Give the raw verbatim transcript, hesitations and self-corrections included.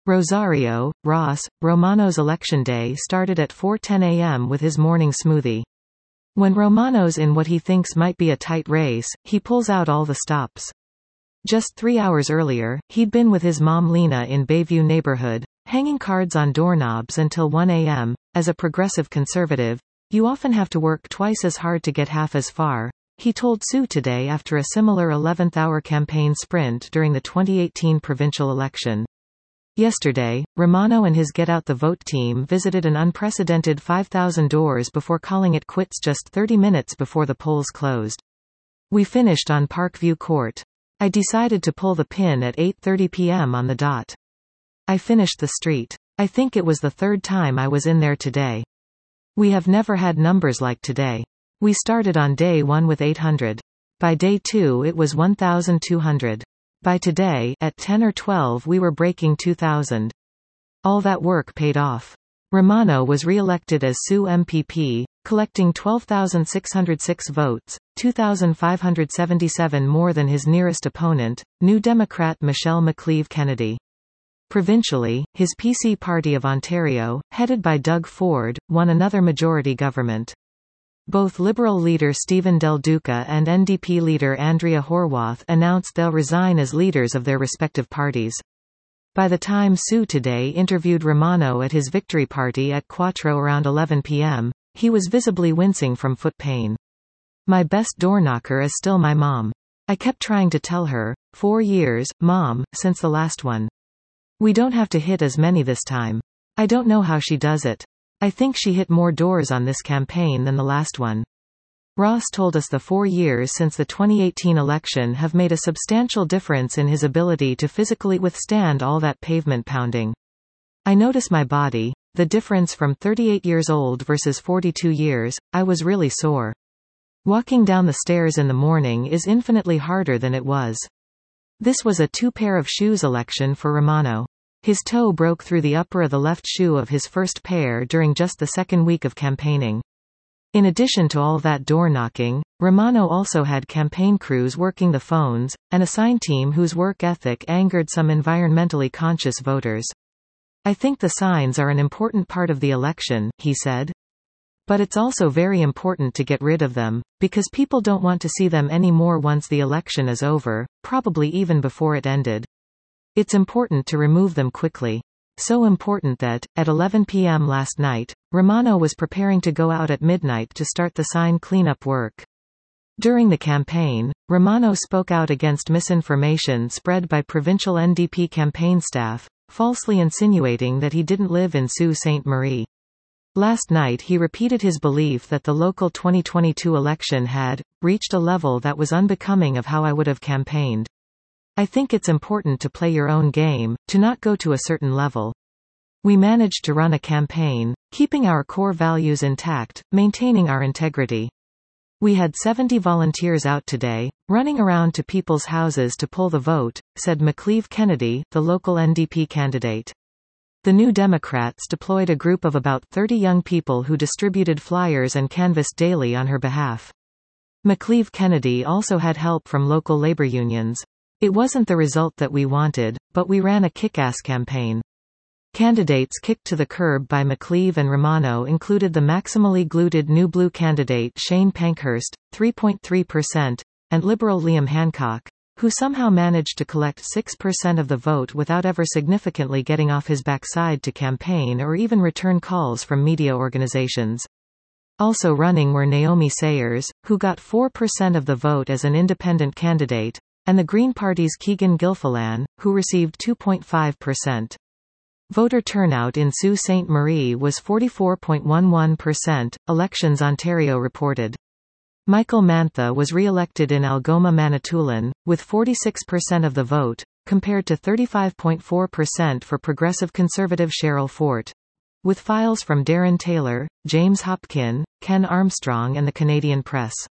Rosario, Ross, Romano's election day started at four ten a m with his morning smoothie. When Romano's in what he thinks might be a tight race, he pulls out all the stops. Just three hours earlier, he'd been with his mom Lena in Bayview neighborhood, hanging cards on doorknobs until one a m As a progressive conservative, you often have to work twice as hard to get half as far, he told Sue today after a similar eleventh hour campaign sprint during the twenty eighteen provincial election. Yesterday, Romano and his Get Out the Vote team visited an unprecedented five thousand doors before calling it quits just thirty minutes before the polls closed. We finished on Parkview Court. I decided to pull the pin at eight thirty p m on the dot. I finished the street. I think it was the third time I was in there today. We have never had numbers like today. We started on day one with eight hundred. By day two it was one thousand two hundred. By today, at ten or twelve we were breaking two thousand. All that work paid off. Romano was re-elected as Sioux M P P, collecting twelve thousand six hundred six votes, two thousand five hundred seventy-seven more than his nearest opponent, New Democrat Michelle McCleave Kennedy. Provincially, his P C Party of Ontario, headed by Doug Ford, won another majority government. Both Liberal leader Stephen Del Duca and N D P leader Andrea Horwath announced they'll resign as leaders of their respective parties. By the time Sue today interviewed Romano at his victory party at Quattro around eleven p m, he was visibly wincing from foot pain. My best doorknocker is still my mom. I kept trying to tell her, four years, Mom, since the last one. We don't have to hit as many this time. I don't know how she does it. I think she hit more doors on this campaign than the last one. Ross told us the four years since the twenty eighteen election have made a substantial difference in his ability to physically withstand all that pavement pounding. I notice my body, the difference from thirty-eight years old versus forty-two years, I was really sore. Walking down the stairs in the morning is infinitely harder than it was. This was a two pair of shoes election for Romano. His toe broke through the upper of the left shoe of his first pair during just the second week of campaigning. In addition to all that door knocking, Romano also had campaign crews working the phones, and a sign team whose work ethic angered some environmentally conscious voters. I think the signs are an important part of the election, he said. But it's also very important to get rid of them, because people don't want to see them anymore once the election is over, probably even before it ended. It's important to remove them quickly. So important that, at eleven p m last night, Romano was preparing to go out at midnight to start the sign cleanup work. During the campaign, Romano spoke out against misinformation spread by provincial N D P campaign staff, falsely insinuating that he didn't live in Sault Ste. Marie. Last night he repeated his belief that the local twenty twenty-two election had reached a level that was unbecoming of how I would have campaigned. I think it's important to play your own game, to not go to a certain level. We managed to run a campaign, keeping our core values intact, maintaining our integrity. We had seventy volunteers out today, running around to people's houses to pull the vote, said McCleave Kennedy, the local N D P candidate. The New Democrats deployed a group of about thirty young people who distributed flyers and canvassed daily on her behalf. McCleave Kennedy also had help from local labor unions. It wasn't the result that we wanted, but we ran a kick-ass campaign. Candidates kicked to the curb by McCleave and Romano included the maximally gluted New Blue candidate Shane Pankhurst, three point three percent, and Liberal Liam Hancock, who somehow managed to collect six percent of the vote without ever significantly getting off his backside to campaign or even return calls from media organizations. Also running were Naomi Sayers, who got four percent of the vote as an independent candidate, and the Green Party's Keegan Gilfillan, who received two point five percent. Voter turnout in Sault Ste. Marie was forty-four point one one percent, Elections Ontario reported. Michael Mantha was re-elected in Algoma Manitoulin, with forty-six percent of the vote, compared to thirty-five point four percent for Progressive Conservative Cheryl Fort. With files from Darren Taylor, James Hopkin, Ken Armstrong and the Canadian Press.